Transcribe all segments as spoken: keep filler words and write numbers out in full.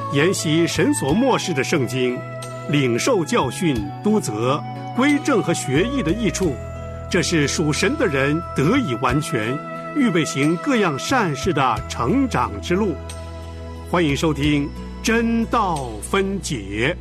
研习神所默示的圣经，领受教训、督责、归正和学艺的益处，这是属神的人得以完全，预备行各样善事的成长之路。欢迎收听真道分解。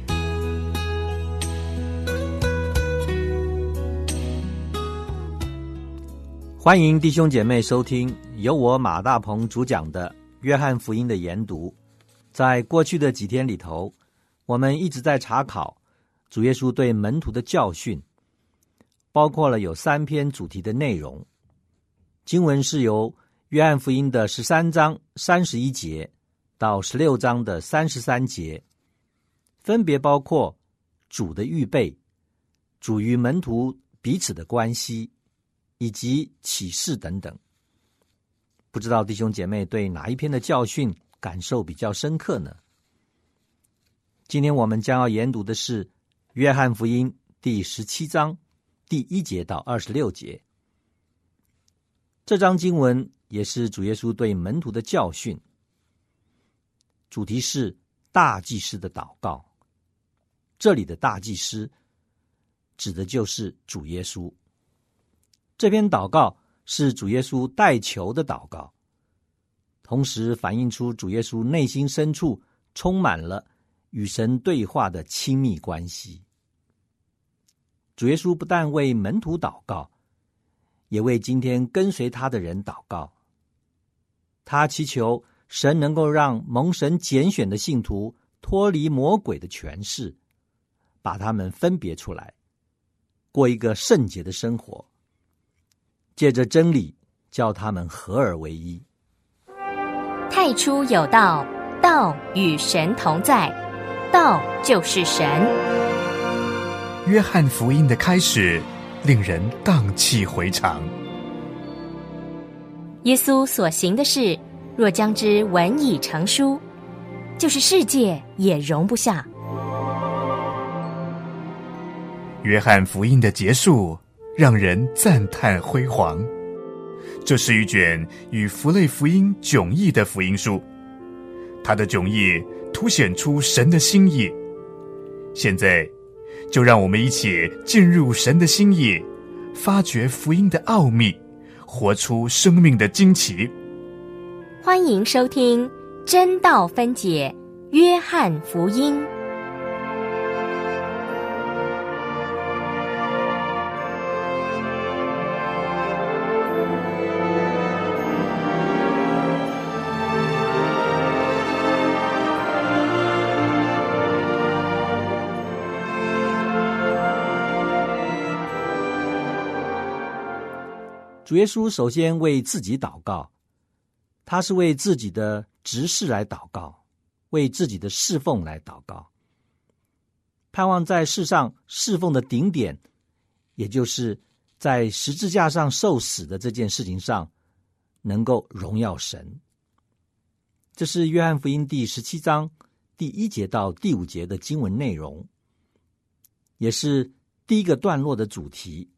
欢迎弟兄姐妹收听由我马大鹏主讲的约翰福音的研读。在过去的几天里头，我们一直在查考主耶稣对门徒的教训，包括了有三篇主题的内容。经文是由约翰福音的十三章三十一节到十六章的三十三节，分别包括主的预备、主与门徒彼此的关系以及启示等等。不知道弟兄姐妹对哪一篇的教训感受比较深刻呢？今天我们将要研读的是约翰福音第十七章第一节到二十六节。这章经文也是主耶稣对门徒的教训，主题是大祭司的祷告。这里的大祭司指的就是主耶稣。这篇祷告是主耶稣代求的祷告，同时反映出主耶稣内心深处充满了与神对话的亲密关系。主耶稣不但为门徒祷告，也为今天跟随他的人祷告。他祈求神能够让蒙神拣选的信徒脱离魔鬼的权势，把他们分别出来，过一个圣洁的生活，借着真理叫他们合而为一。 太初有道，道与神同在，道就是神。 约翰福音的开始令人荡气回肠。 耶稣所行的事，若将之文以成书，就是世界也容不下。 约翰福音的结束让人赞叹辉煌。这是一卷与符类福音迥异的福音书，它的迥异凸显出神的心意。现在就让我们一起进入神的心意，发掘福音的奥秘，活出生命的惊奇。 欢迎收听真道分解约翰福音。 主耶稣首先为自己祷告，他是为自己的职事来祷告，为自己的侍奉来祷告，盼望在世上侍奉的顶点，也就是在十字架上受死的这件事情上，能够荣耀神。这是约翰福音第十七章第一节到第五节的经文内容，也是第一个段落的主题。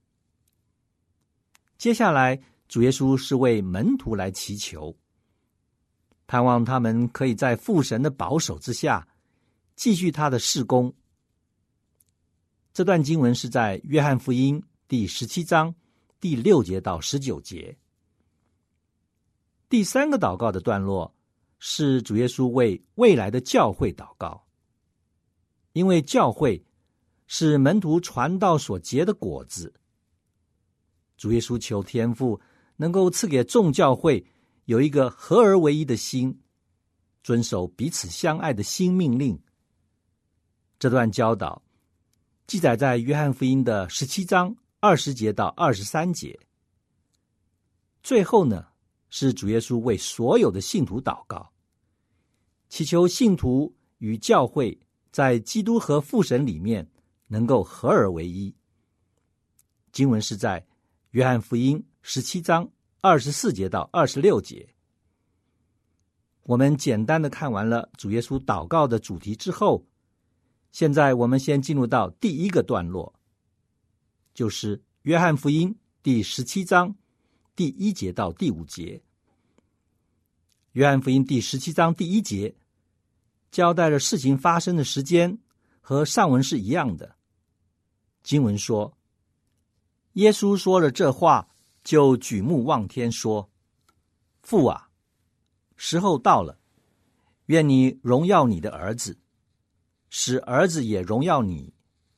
接下来主耶稣是为门徒来祈求，盼望他们可以在父神的保守之下继续他的事工。这段经文是在约翰福音第十七章第六节到十九节。第三个祷告的段落是主耶稣为未来的教会祷告，因为教会是门徒传道所结的果子。主耶稣求天父能够赐给众教会有一个合而为一的心，遵守彼此相爱的新命令。这段教导记载在约翰福音的十七章二十节到二十三节。最后呢，是主耶稣为所有的信徒祷告，祈求信徒与教会在基督和父神里面能够合而为一。经文是在约翰福音十七章二十四节到二十六节。我们简单的看完了主耶稣祷告的主题之后，现在我们先进入到第一个段落，就是约翰福音第十七章第一节到第五节。约翰福音第十七章第一节， 交代了事情发生的时间，和上文是一样的。经文说，耶稣说了这话，就举目望天说，父啊，时候到了，愿你荣耀你的儿子，使儿子也荣耀你。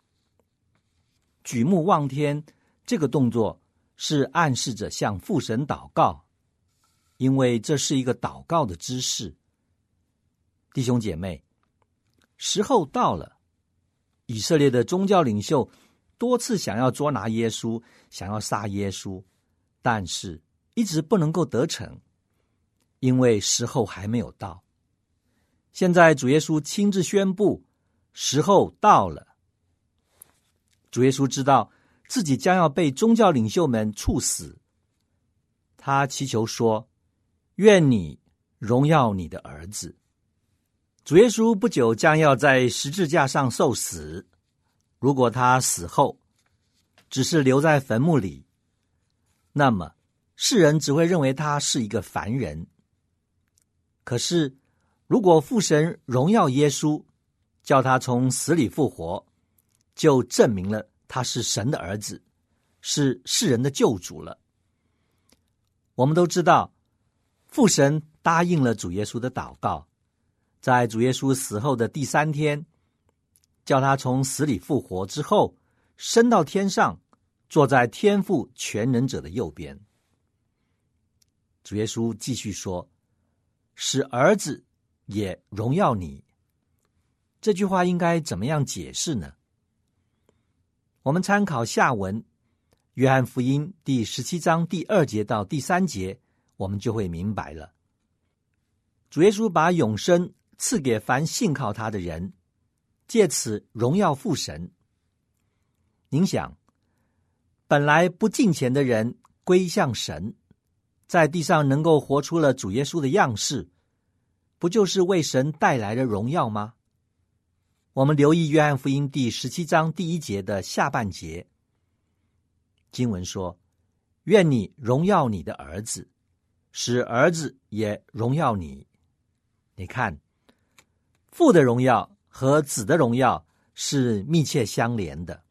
举目望天这个动作是暗示着向父神祷告，因为这是一个祷告的姿势。弟兄姐妹，时候到了，以色列的宗教领袖多次想要捉拿耶稣，想要杀耶稣，但是一直不能够得逞，因为时候还没有到。现在主耶稣亲自宣布，时候到了。主耶稣知道自己将要被宗教领袖们处死，他祈求说，愿你荣耀你的儿子。主耶稣不久将要在十字架上受死，如果他死后只是留在坟墓里，那么世人只会认为他是一个凡人。可是如果父神荣耀耶稣，叫他从死里复活，就证明了他是神的儿子，是世人的救主了。我们都知道，父神答应了主耶稣的祷告，在主耶稣死后的第三天，叫他从死里复活之后，升到天上，坐在天父全能者的右边。主耶稣继续说，使儿子也荣耀你。这句话应该怎么样解释呢？我们参考下文，约翰福音第十七章第二节到第三节，我们就会明白了。主耶稣把永生赐给凡信靠他的人，借此荣耀父神。您想，本来不敬虔的人归向神，在地上能够活出了主耶稣的样式，不就是为神带来了荣耀吗？我们留意约翰福音第十七章第一节的下半节，经文说，愿你荣耀你的儿子，使儿子也荣耀你。你看，父的荣耀和子的荣耀是密切相连的。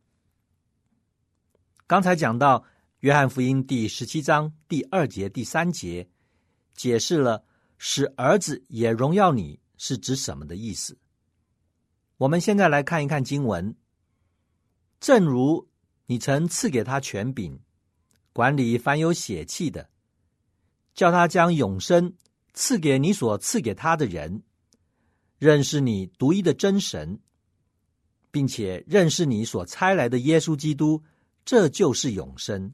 刚才讲到约翰福音第十七章第二节第三节，解释了使儿子也荣耀你是指什么的意思。我们现在来看一看经文，正如你曾赐给他权柄，管理凡有血气的，叫他将永生赐给你所赐给他的人，认识你独一的真神，并且认识你所差来的耶稣基督，这就是永生。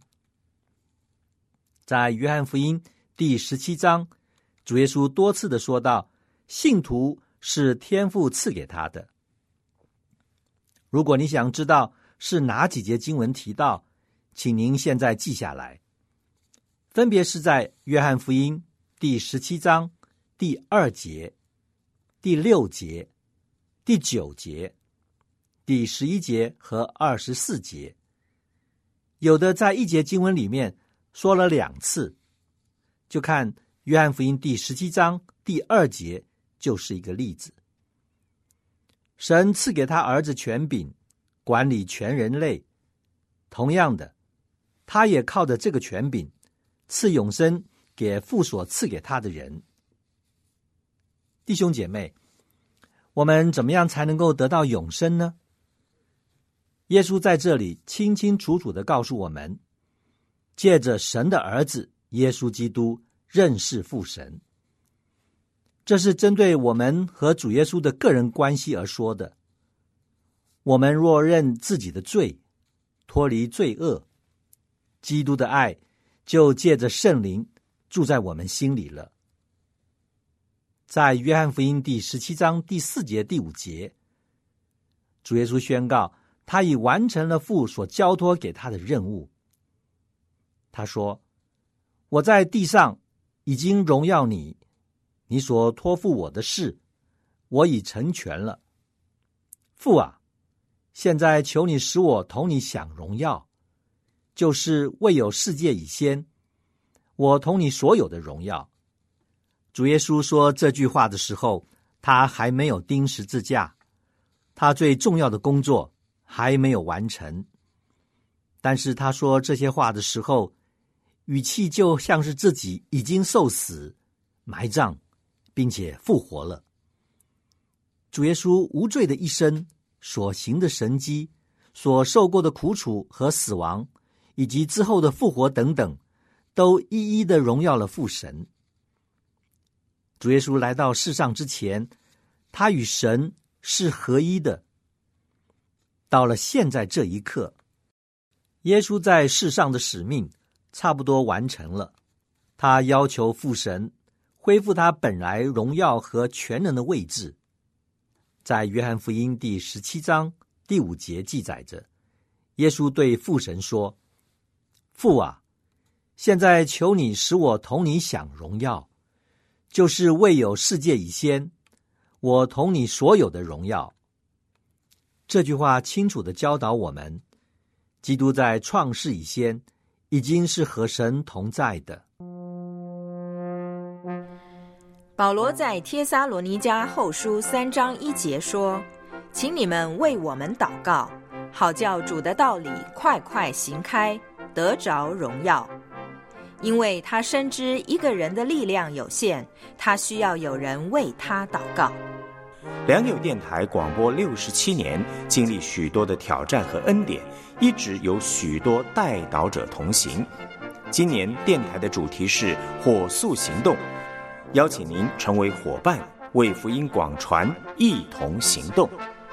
在约翰福音第十七章，主耶稣多次的说到，信徒是天父赐给他的。如果你想知道是哪几节经文提到，请您现在记下来，分别是在约翰福音第十七章第二节、第六节、第九节、第十一节和二十四节。有的在一节经文里面说了两次，就看约翰福音第十七章第二节就是一个例子。神赐给他儿子权柄，管理全人类。同样的，他也靠着这个权柄，赐永生给父所赐给他的人。弟兄姐妹，我们怎么样才能够得到永生呢？耶稣在这里清清楚楚地告诉我们，借着神的儿子耶稣基督认识父神。这是针对我们和主耶稣的个人关系而说的。我们若认自己的罪，脱离罪恶，基督的爱就借着圣灵住在我们心里了。在约翰福音第十七章第四节第五节，主耶稣宣告他已完成了父所交托给他的任务。他说，我在地上已经荣耀你，你所托付我的事，我已成全了。父啊，现在求你使我同你享荣耀，就是未有世界以先，我同你所有的荣耀。主耶稣说这句话的时候， 他还没有钉十字架，他最重要的工作还没有完成。但是他说这些话的时候，语气就像是自己已经受死、埋葬，并且复活了。主耶稣无罪的一生所行的神迹，所受过的苦楚和死亡，以及之后的复活等等，都一一的荣耀了父神。主耶稣来到世上之前，他与神是合一的。到了现在这一刻，耶稣在世上的使命差不多完成了。他要求父神恢复他本来荣耀和全能的位置。在约翰福音第十七章第五节记载着，耶稣对父神说：父啊，现在求你使我同你享荣耀，就是未有世界以先，我同你所有的荣耀。这句话清楚地教导我们，基督在创世以先已经是和神同在的。 保罗在帖撒罗尼迦后书三章一节说：请你们为我们祷告，好叫主的道理快快行开，得着荣耀。因为他深知一个人的力量有限，他需要有人为他祷告。 良友电台广播六十七年，经历许多的挑战和恩典，一直有许多代祷者同行。今年电台的主题是火速行动，邀请您成为伙伴，为福音广传一同行动。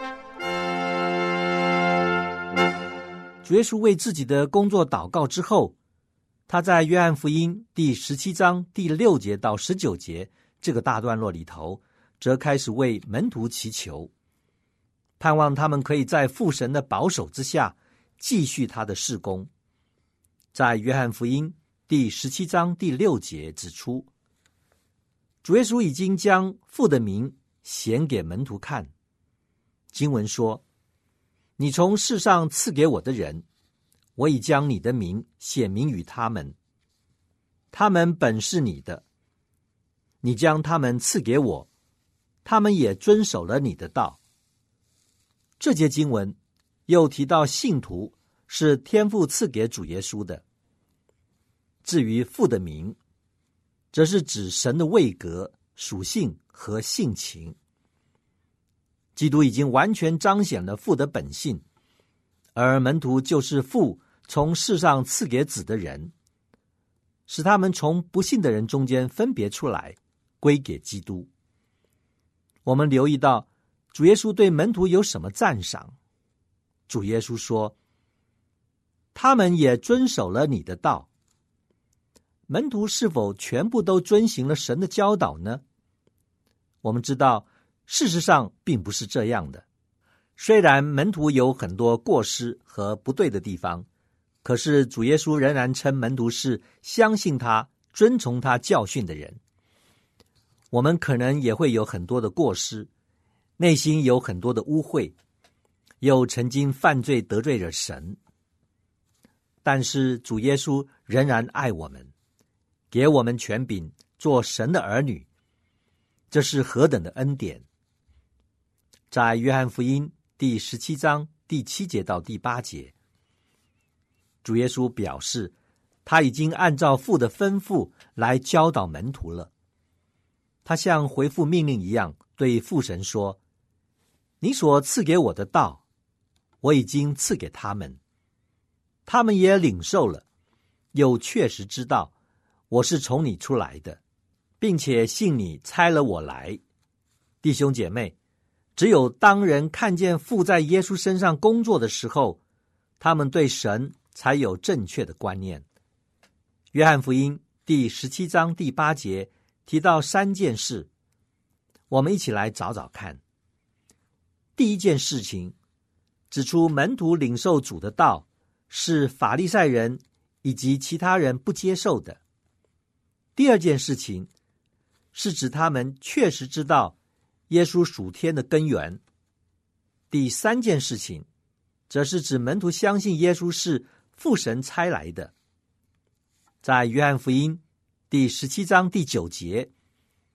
主耶稣为自己的工作祷告之后，他在约翰福音第十七章第六节到十九节这个大段落里头，则开始为门徒祈求，盼望他们可以在父神的保守之下继续他的事工。在约翰福音第十七章第六节指出，主耶稣已经将父的名显给门徒看。经文说：你从世上赐给我的人，我已将你的名显明于他们，他们本是你的，你将他们赐给我，他们也遵守了你的道。这节经文又提到信徒是天父赐给主耶稣的。至于父的名，则是指神的位格、属性和性情。基督已经完全彰显了父的本性，而门徒就是父从世上赐给子的人，使他们从不信的人中间分别出来，归给基督。我们留意到主耶稣对门徒有什么赞赏？主耶稣说：他们也遵守了你的道。门徒是否全部都遵行了神的教导呢？我们知道事实上并不是这样的。虽然门徒有很多过失和不对的地方，可是主耶稣仍然称门徒是相信他、遵从他教训的人。我们可能也会有很多的过失，内心有很多的污秽，又曾经犯罪得罪了神。但是主耶稣仍然爱我们，给我们权柄做神的儿女，这是何等的恩典！在约翰福音第十七章第七节到第八节，主耶稣表示他已经按照父的吩咐来教导门徒了。他像回复命令一样对父神说：你所赐给我的道，我已经赐给他们，他们也领受了，又确实知道我是从你出来的，并且信你差了我来。弟兄姐妹，只有当人看见父在耶稣身上工作的时候，他们对神才有正确的观念。约翰福音第十七章第八节提到三件事，我们一起来找找看。第一件事情指出门徒领受主的道是法利赛人以及其他人不接受的。第二件事情是指他们确实知道耶稣属天的根源。第三件事情则是指门徒相信耶稣是父神差来的。在约翰福音第十七章第九节，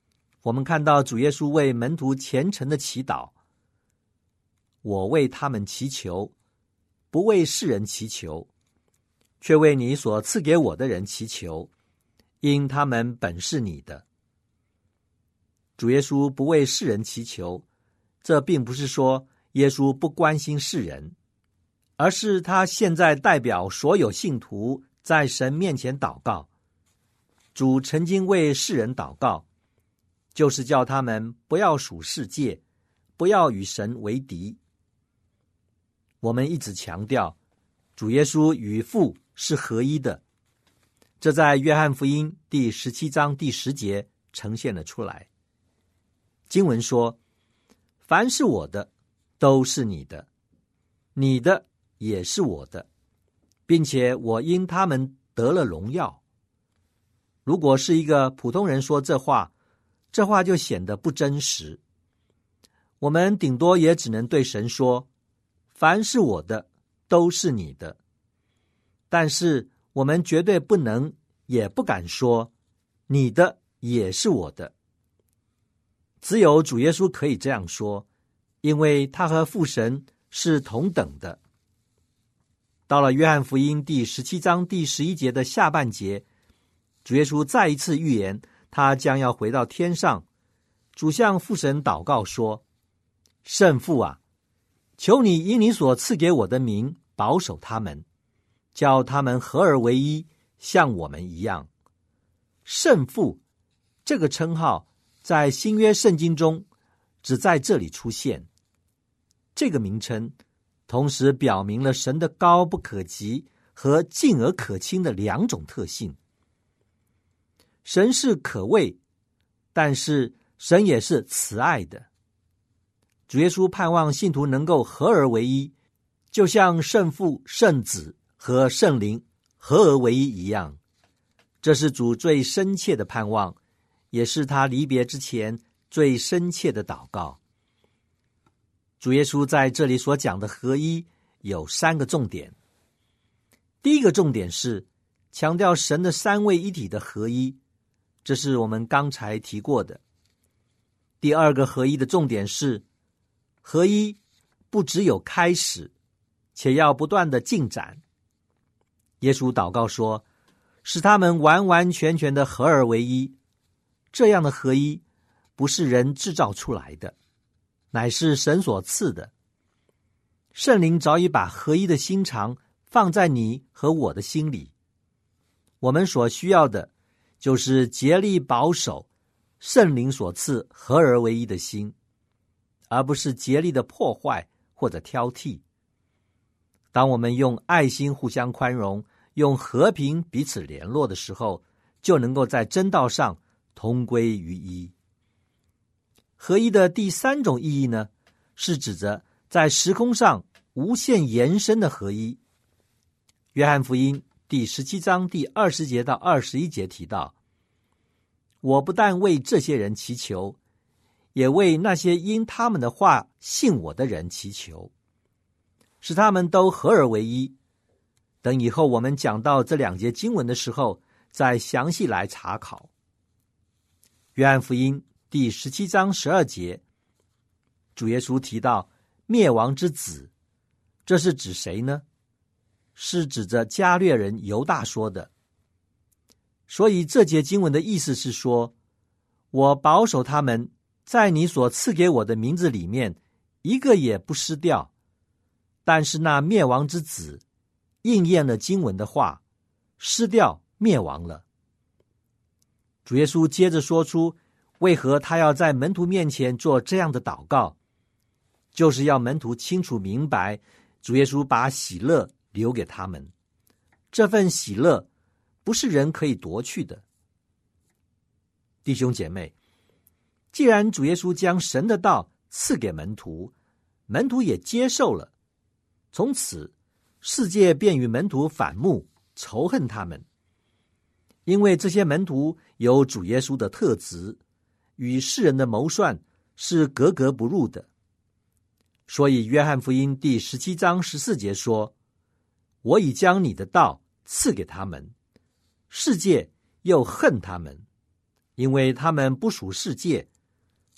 我们看到主耶稣为门徒虔诚的祈祷，我为他们祈求，不为世人祈求，却为你所赐给我的人祈求，因他们本是你的。主耶稣不为世人祈求，这并不是说耶稣不关心世人，而是他现在代表所有信徒在神面前祷告。主曾经为世人祷告，就是叫他们不要属世界，不要与神为敌。我们一直强调，主耶稣与父是合一的，这在约翰福音第十七章第十节呈现了出来。经文说，凡是我的，都是你的，你的也是我的，并且我因他们得了荣耀。如果是一个普通人说这话，这话就显得不真实。我们顶多也只能对神说，凡是我的，都是你的。但是我们绝对不能，也不敢说，你的也是我的。只有主耶稣可以这样说，因为他和父神是同等的。到了约翰福音第十七章第十一节的下半节，主耶稣再一次预言他将要回到天上。主向父神祷告说，圣父啊，求你以你所赐给我的名保守他们，叫他们合而为一，像我们一样。圣父这个称号在新约圣经中只在这里出现。这个名称同时表明了神的高不可及和近而可亲的两种特性。神是可畏，但是神也是慈爱的。主耶稣盼望信徒能够合而为一，就像圣父、圣子和圣灵合而为一一样。这是主最深切的盼望，也是他离别之前最深切的祷告。主耶稣在这里所讲的合一有三个重点。第一个重点是强调神的三位一体的合一，这是我们刚才提过的。第二个合一的重点是，合一不只有开始，且要不断的进展。耶稣祷告说，使他们完完全全的合而为一。这样的合一不是人制造出来的，乃是神所赐的。圣灵早已把合一的心肠放在你和我的心里。我们所需要的就是竭力保守圣灵所赐合而为一的心，而不是竭力的破坏或者挑剔。当我们用爱心互相宽容，用和平彼此联络的时候，就能够在真道上同归于一。合一的第三种意义呢，是指着在时空上无限延伸的合一。约翰福音第十七章第二十节到二十一节提到，我不但为这些人祈求，也为那些因他们的话信我的人祈求，使他们都合而为一。等以后我们讲到这两节经文的时候，再详细来查考。约翰福音第十七章十二节，主耶稣提到灭亡之子，这是指谁呢？是指着加略人犹大说的。所以这节经文的意思是说，我保守他们在你所赐给我的名字里面一个也不失掉，但是那灭亡之子应验了经文的话，失掉灭亡了。主耶稣接着说出为何他要在门徒面前做这样的祷告，就是要门徒清楚明白主耶稣把喜乐留给他们，这份喜乐不是人可以夺去的。弟兄姐妹，既然主耶稣将神的道赐给门徒，门徒也接受了，从此世界便与门徒反目，仇恨他们。因为这些门徒有主耶稣的特质，与世人的谋算是格格不入的。所以约翰福音第十七章十四节说，我已将你的道赐给他们，世界又恨他们，因为他们不属世界，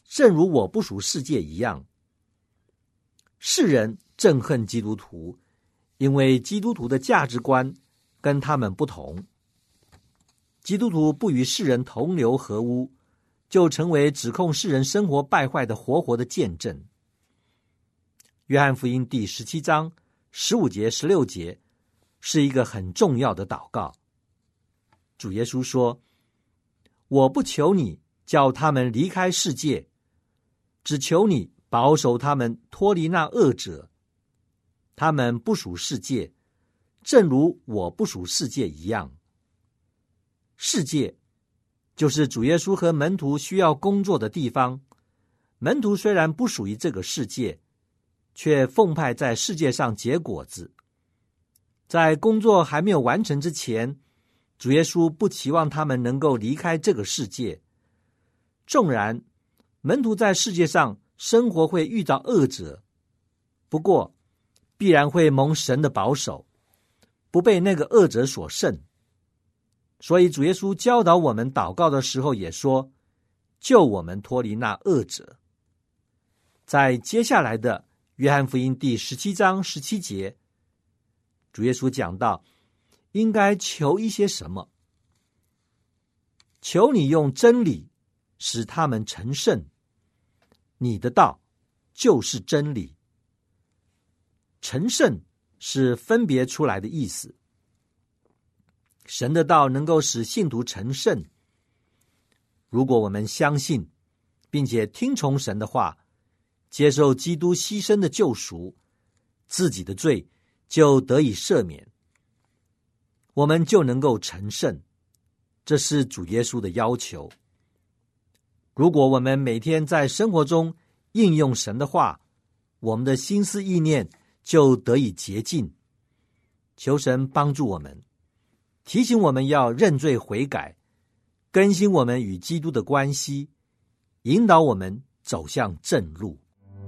正如我不属世界一样。世人憎恨基督徒，因为基督徒的价值观跟他们不同。基督徒不与世人同流合污，就成为指控世人生活败坏的活活的见证。约翰福音第十七章十五节、十六节是一个很重要的祷告。主耶稣说：我不求你叫他们离开世界，只求你保守他们脱离那恶者。他们不属世界，正如我不属世界一样。世界就是主耶稣和门徒需要工作的地方。门徒虽然不属于这个世界，却奉派在世界上结果子。在工作还没有完成之前，主耶稣不期望他们能够离开这个世界。纵然门徒在世界上生活会遇到恶者，不过必然会蒙神的保守，不被那个恶者所胜。所以主耶稣教导我们祷告的时候也说，救我们脱离那恶者。在接下来的约翰福音第十七章十七节，主耶稣讲到应该求一些什么。求你用真理使他们成圣，你的道就是真理。成圣是分别出来的意思。神的道能够使信徒成圣。如果我们相信并且听从神的话，接受基督牺牲的救赎，自己的罪就得以赦免，我们就能够成圣。这是主耶稣的要求。如果我们每天在生活中应用神的话，我们的心思意念就得以洁净。求神帮助我们，提醒我们要认罪悔改，更新我们与基督的关系，引导我们走向正路。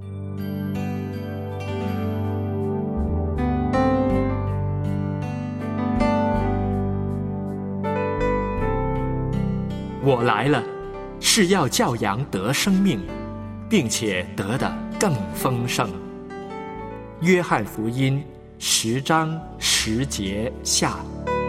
我来了，是要叫羊得生命，并且得的更丰盛。约翰福音十章十节下。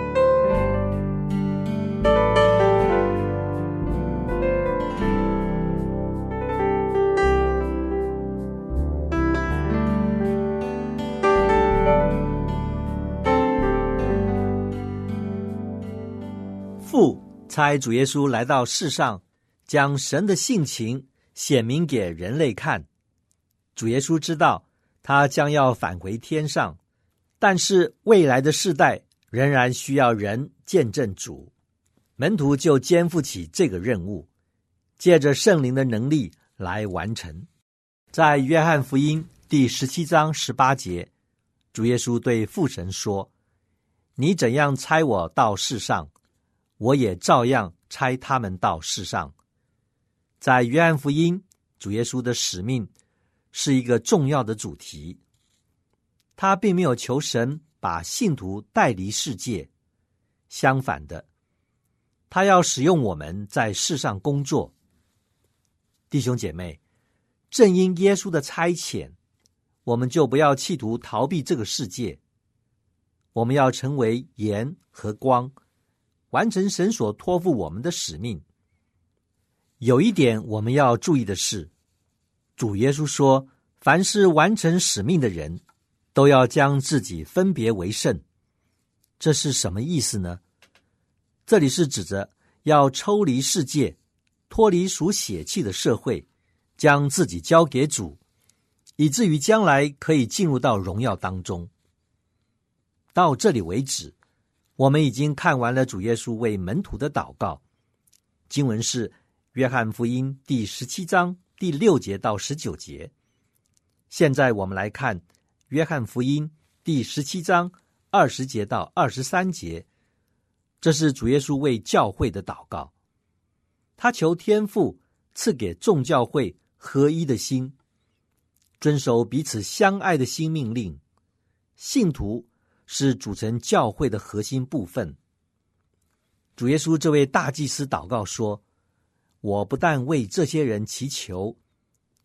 父差主耶稣来到世上，将神的性情显明给人类看。主耶稣知道他将要返回天上，但是未来的世代仍然需要人见证主。门徒就肩负起这个任务，借着圣灵的能力来完成。在约翰福音第十七章十八节，主耶稣对父神说：你怎样差我到世上，我也照样差他们到世上。在约翰福音，主耶稣的使命是一个重要的主题。他并没有求神把信徒带离世界，相反的，他要使用我们在世上工作。弟兄姐妹，正因耶稣的差遣，我们就不要企图逃避这个世界。我们要成为盐和光，完成神所托付我们的使命。有一点我们要注意的是，主耶稣说，凡是完成使命的人，都要将自己分别为圣。这是什么意思呢？这里是指着要抽离世界，脱离属血气的社会，将自己交给主，以至于将来可以进入到荣耀当中。到这里为止，我们已经看完了主耶稣为门徒的祷告。经文是约翰福音第十七章第六节到十九节。现在我们来看约翰福音第十七章二十节到二十三节，这是主耶稣为教会的祷告。他求天父赐给众教会合一的心，遵守彼此相爱的新命令。信徒是组成教会的核心部分。主耶稣这位大祭司祷告说，我不但为这些人祈求，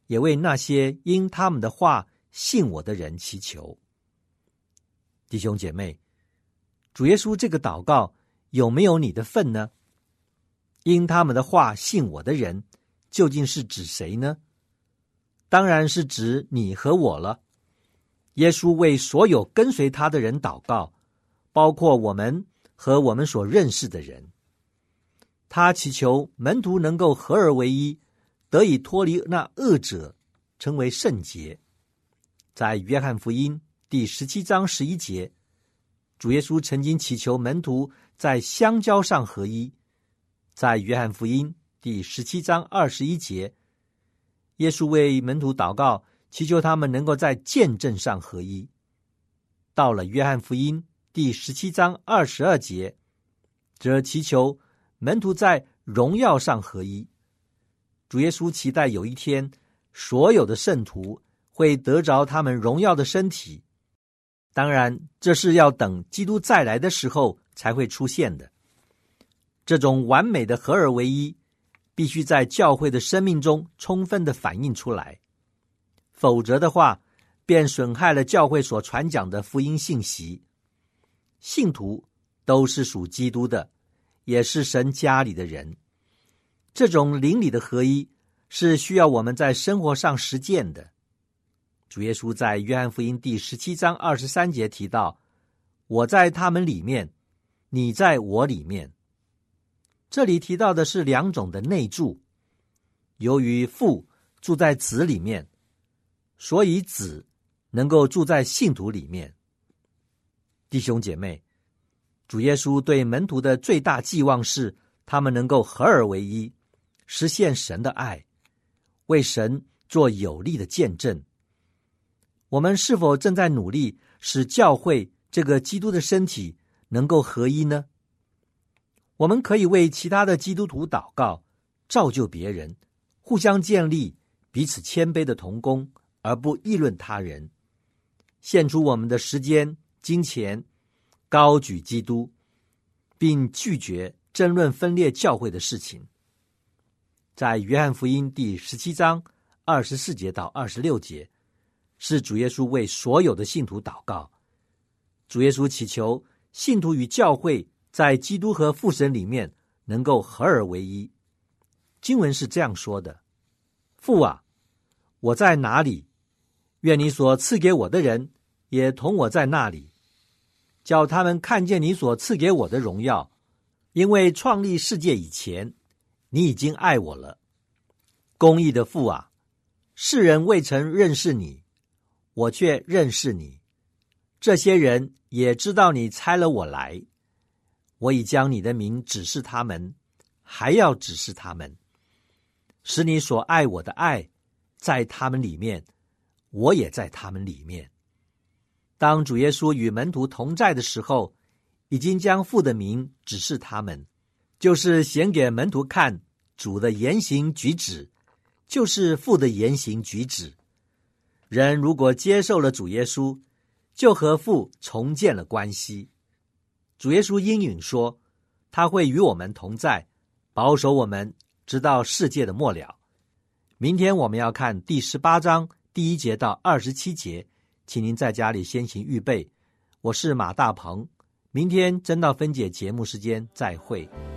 也为那些因他们的话信我的人祈求。弟兄姐妹，主耶稣这个祷告有没有你的份呢？因他们的话信我的人，究竟是指谁呢？当然是指你和我了。耶稣为所有跟随他的人祷告，包括我们和我们所认识的人。他祈求门徒能够合而为一，得以脱离那恶者，成为圣洁。在约翰福音第十七章十一节，主耶稣曾经祈求门徒在香蕉上合一。在约翰福音第十七章二十一节，耶稣为门徒祷告，祈求他们能够在见证上合一。到了约翰福音第十七章二十二节，则祈求门徒在荣耀上合一。主耶稣期待有一天，所有的圣徒会得着他们荣耀的身体。当然，这是要等基督再来的时候才会出现的。这种完美的合而为一，必须在教会的生命中充分的反映出来，否则的话，便损害了教会所传讲的福音信息。信徒都是属基督的，也是神家里的人。这种灵里的合一是需要我们在生活上实践的。主耶稣在约翰福音第十七章二十三节提到，我在他们里面，你在我里面。这里提到的是两种的内住，由于父住在子里面，所以子能够住在信徒里面。弟兄姐妹，主耶稣对门徒的最大寄望是他们能够合而为一，实现神的爱，为神做有力的见证。我们是否正在努力使教会这个基督的身体能够合一呢？我们可以为其他的基督徒祷告，造就别人，互相建立彼此谦卑的同工，而不议论他人，献出我们的时间、金钱，高举基督，并拒绝争论分裂教会的事情。在约翰福音第十七章二十四节到二十六节，是主耶稣为所有的信徒祷告。主耶稣祈求信徒与教会在基督和父神里面能够合而为一。经文是这样说的：父啊，我在哪里，愿你所赐给我的人也同我在那里，叫他们看见你所赐给我的荣耀，因为创立世界以前，你已经爱我了。公义的父啊，世人未曾认识你，我却认识你，这些人也知道你差了我来。我已将你的名指示他们，还要指示他们，使你所爱我的爱在他们里面，我也在他们里面。当主耶稣与门徒同在的时候，已经将父的名指示他们，就是显给门徒看主的言行举止，就是父的言行举止。人如果接受了主耶稣，就和父重建了关系。主耶稣应允说，他会与我们同在，保守我们直到世界的末了。明天我们要看第十八章第一节到二十七节，请您在家里先行预备。我是马大鹏，明天真道分解节目时间再会。